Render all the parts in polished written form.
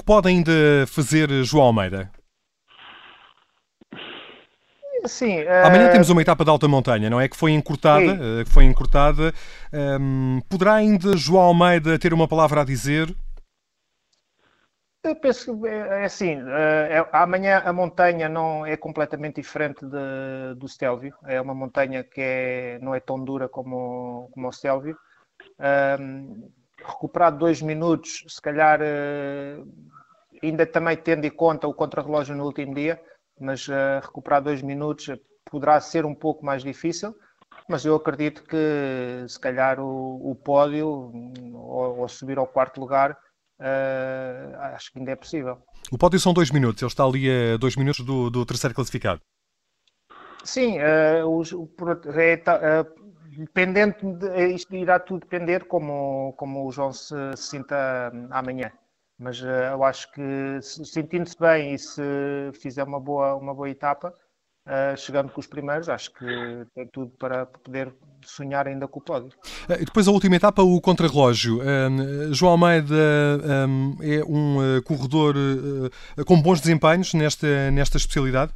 pode ainda fazer João Almeida? Sim, Amanhã temos uma etapa de alta montanha, não é? Que foi encurtada. sim. Poderá ainda João Almeida ter uma palavra a dizer? Eu penso que é assim, amanhã a montanha não é completamente diferente do Stelvio. É uma montanha que não é tão dura como o Stelvio. Recuperar 2 minutos, se calhar, ainda também tendo em conta o contrarrelógio no último dia, mas recuperar 2 minutos poderá ser um pouco mais difícil. Mas eu acredito que se calhar o pódio ou subir ao quarto lugar, acho que ainda é possível. O pódio são 2 minutos. Ele está ali a 2 minutos do terceiro classificado. Sim, dependente isto irá tudo depender como o João se sinta amanhã. Mas eu acho que sentindo-se bem e se fizer uma boa etapa, chegando com os primeiros, acho que tem tudo para poder sonhar ainda com o pódio. Depois a última etapa, o contrarrelógio. João Almeida é um corredor com bons desempenhos nesta especialidade?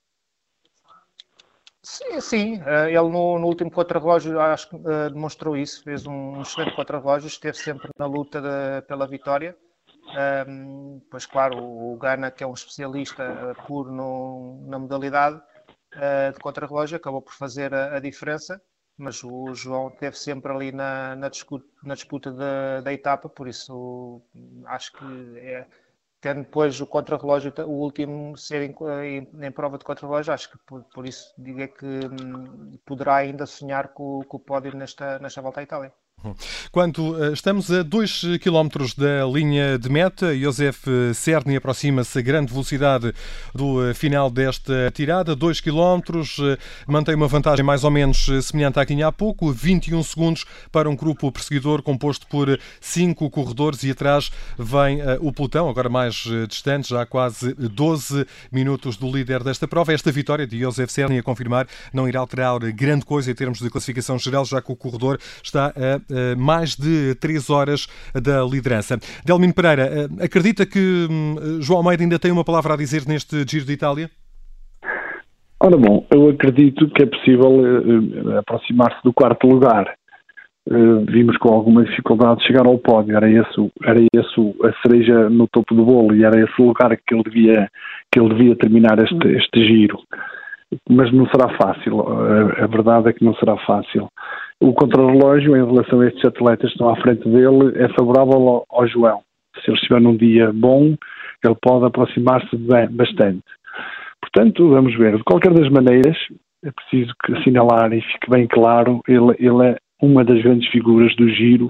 Sim, sim. Ele no último contrarrelógio acho que demonstrou isso, fez um excelente contrarrelógio, esteve sempre na luta pela vitória. Pois claro, o Gana, que é um especialista puro na modalidade de contrarrelógio, acabou por fazer a diferença, mas o João esteve sempre ali na disputa da etapa, por isso acho que tendo depois o contrarrelógio, o último ser em prova de contrarrelógio, acho que por isso digo que poderá ainda sonhar com o pódio nesta volta à Itália. Quando estamos a 2 km da linha de meta, Josef Cerny aproxima-se a grande velocidade do final desta tirada. 2 km, mantém uma vantagem mais ou menos semelhante à que tinha há pouco, 21 segundos para um grupo perseguidor composto por 5 corredores e atrás vem o pelotão, agora mais distante, já há quase 12 minutos do líder desta prova. Esta vitória de Josef Cerny, a confirmar, não irá alterar grande coisa em termos de classificação geral, já que o corredor está a mais de 3 horas da liderança. Delmino Pereira, acredita que João Almeida ainda tem uma palavra a dizer neste Giro de Itália? Ora bom, eu acredito que é possível aproximar-se do quarto lugar. Vimos com alguma dificuldade chegar ao pódio, era esse a cereja no topo do bolo e era esse o lugar que ele devia terminar este giro. Mas não será fácil, a verdade é que não será fácil. O contrarrelógio, em relação a estes atletas que estão à frente dele, é favorável ao João. Se ele estiver num dia bom, ele pode aproximar-se bastante. Portanto, vamos ver. De qualquer das maneiras, é preciso que assinalar e fique bem claro, ele é uma das grandes figuras do Giro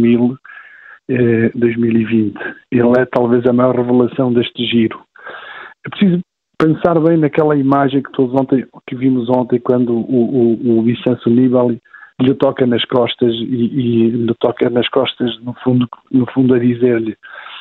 2020. Ele é talvez a maior revelação deste Giro. É preciso pensar bem naquela imagem que vimos ontem, quando o Vincenzo Nibali lhe toca nas costas e lhe toca nas costas no fundo a dizer-lhe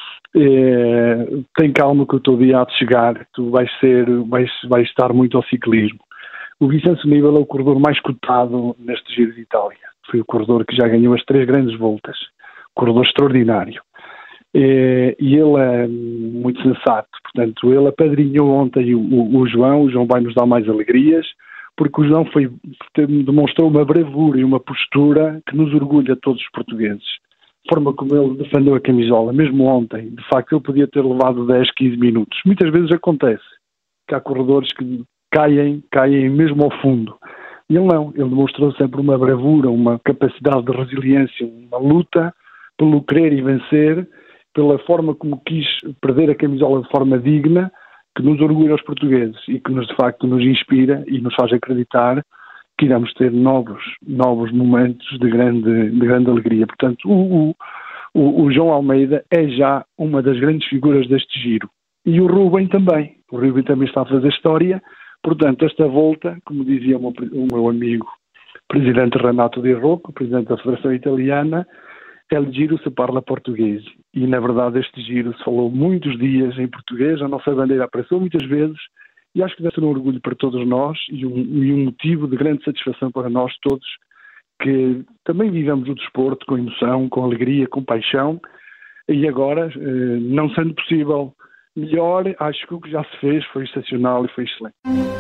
tem calma que o teu dia há de chegar, tu vais estar muito ao ciclismo. O Vincenzo Nibali é o corredor mais cotado neste Giro de Itália. Foi o corredor que já ganhou as 3 grandes voltas. Corredor extraordinário. E ele é muito sensato. Portanto, ele apadrinhou ontem o João. O João vai nos dar mais alegrias, porque o João demonstrou uma bravura e uma postura que nos orgulha a todos os portugueses. A forma como ele defendeu a camisola, mesmo ontem, de facto, ele podia ter levado 10, 15 minutos. Muitas vezes acontece que há corredores que caem mesmo ao fundo. E ele não. Ele demonstrou sempre uma bravura, uma capacidade de resiliência, uma luta pelo querer e vencer, pela forma como quis perder a camisola de forma digna, que nos orgulha aos portugueses e que de facto nos inspira e nos faz acreditar que iremos ter novos momentos de grande alegria. Portanto, o João Almeida é já uma das grandes figuras deste Giro. E o Rubem também. O Rubem também está a fazer história. Portanto, esta volta, como dizia o meu amigo presidente Renato Di Rocco, presidente da Federação Italiana, El Giro se parla português. E, na verdade, este Giro se falou muitos dias em português, a nossa bandeira apareceu muitas vezes, e acho que deve ser um orgulho para todos nós e um motivo de grande satisfação para nós todos, que também vivemos o desporto com emoção, com alegria, com paixão, E agora, não sendo possível melhor, acho que o que já se fez foi excepcional e foi excelente.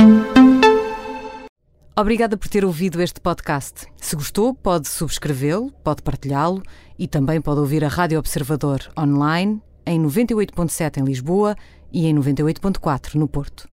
Obrigada por ter ouvido este podcast. Se gostou, pode subscrevê-lo, pode partilhá-lo e também pode ouvir a Rádio Observador online em 98.7 em Lisboa e em 98.4 no Porto.